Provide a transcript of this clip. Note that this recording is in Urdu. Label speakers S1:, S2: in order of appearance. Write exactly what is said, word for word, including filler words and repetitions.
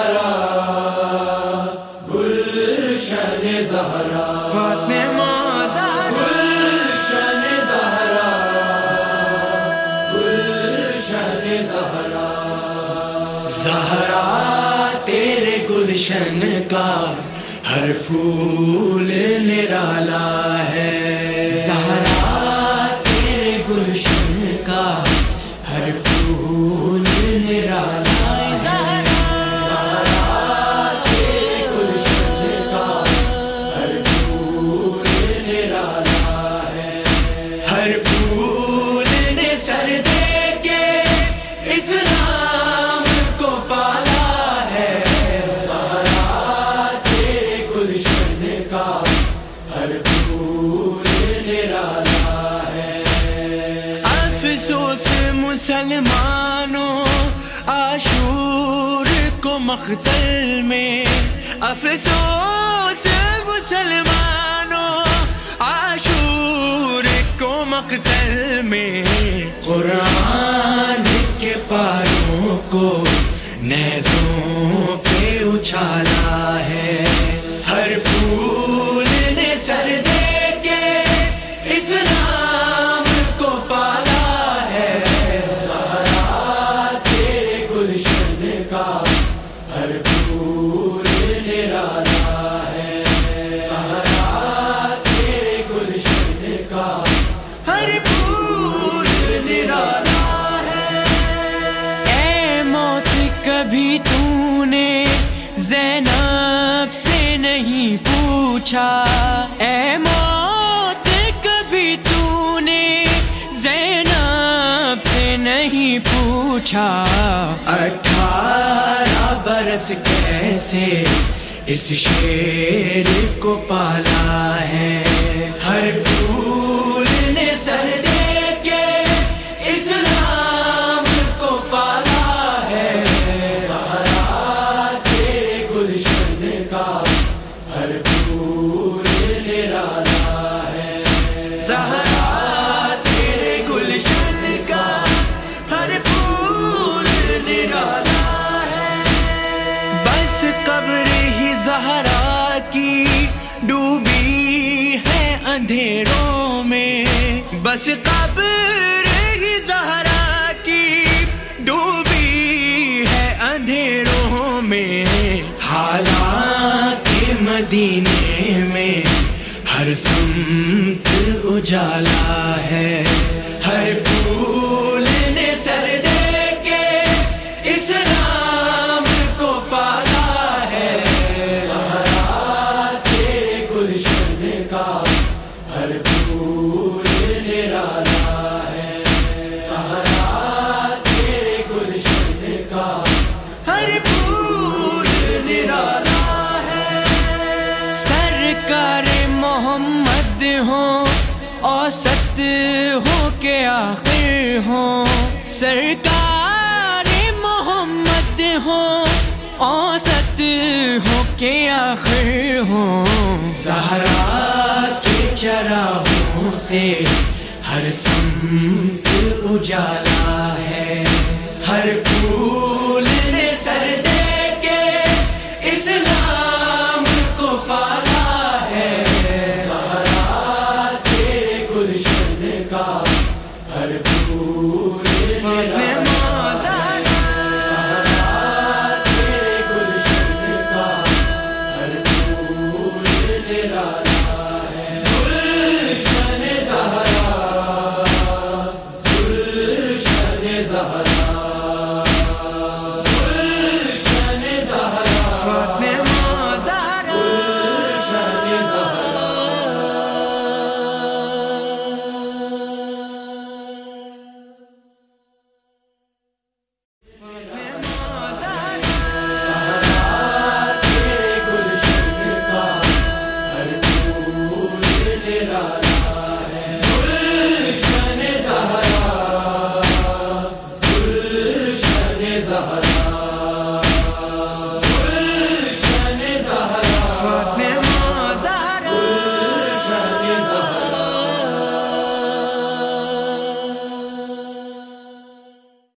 S1: زہرا گلشن زہرا
S2: فاطمہ
S1: گلشن زہرا گلشن زہرا زہرا تیرے گلشن کا ہر پھول نرالا ہے، زہرا تیرے گلشن کا ہر پھول نرالا ہے، زہرا تیرے گلشن کا ہر پھول نرالا ہے، ہر پھول نے سر دے کے اسلام کو پالا ہے، زہرا تیرے گلشن کا ہر پھول نرالا ہے۔
S2: افسوس مسلمانوں عاشور کو مقتل میں، افسوس مسلمانوں عاشور کو مقتل میں،
S1: قرآن کے پاروں کو نیزوں پہ اچھالا ہے، ہر پھول نے سر دے کے اسلام کو پالا ہے، زہرا تیرے گلشن کا ہر پھول نرالا ہے، زہرا تیرے گلشن کا
S2: ہر پھول نرالا ہے۔ اے موت کبھی تو نے زینب سے نہیں پوچھا، اے موت کبھی تو نے زینب سے نہیں پوچھا،
S1: اٹھارہ برس کیسے اس شیر کو پالا ہے، ہر پھول نے سر دے کے اسلام کو پالا ہے، زہرا تیرے گلشن کا ہر پھول نرالا ہے، زہرا تیرے گلشن کا ہر پھول نرالا ہے۔
S2: بس قبر ہی زہرا کی ڈوبی ہے اندھیروں میں، بس قبر ہی زہرا کی ڈوبی ہے اندھیروں میں،
S1: حالات مدینے میں ہر سمت اجالا ہے، ہر پھول نے سر دے کے اسلام کو پالا ہے، زہرا تیرے گلشن کا ہر پھول نرالا ہے، زہرا تیرے گلشن کا
S2: ہر پھول نرالا ہے۔ سرکار محمد ہوں اوسط ہو کے آخر ہوں، سرکار محمد ہوں اوسط ہو کے آخر ہوں،
S1: زہرا کے چراغوں سے ہر سمت اجالا ہے، ہر پھول نے سر دے کے اسلام کو پالا ہے، زہرا تیرے گلشن کا ہر پھول نرالا ہے، زہرا تیرے گلشن کا ہر پھول نرالا ہے، گلشن زہرا گلشن زہرا گلشن زہرا
S2: فاطمہ زہرا
S1: گلشن زہرا۔ تیرے گلشن کا ہر پھول نرالا ہے، گلشن زہرا گلشن زہرا